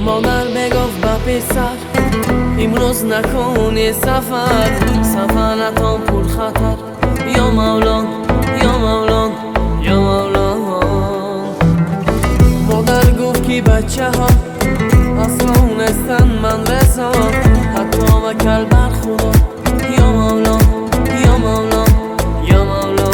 مادر بگفت به پسر امروز نکنی سفر نتان پر خطر یا مولان یا مولان یا مولان. مادر گفت که بچه ها اصلا نیستن من رسا حتی وکل بر خدا یا مولان یا مولان یا مولان.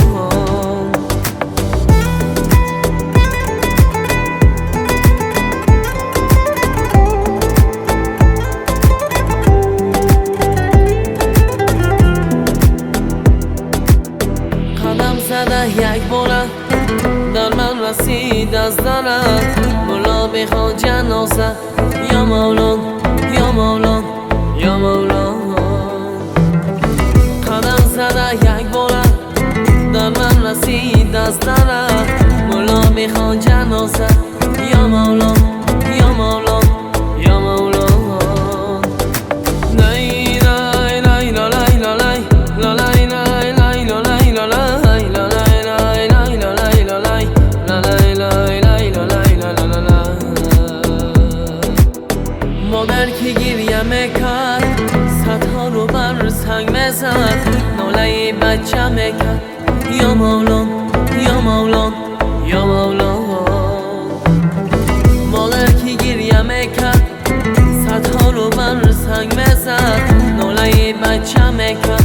قدم زده یک باره در من رسید از درت مولا بخواد جنازه یا مولان یا مولان یا مولان. قدم زده یک باره در من رسید از درت مولا بخواد جنازه یا مولان یا مولان یا مولان. مادر که گریه میکرد صدها رو بر سنگ میزد ناله بچه میکرد یا مولان یا مولان یا مولان. مادر که گریه میکرد صدها رو بر سنگ میزد ناله بچه میکرد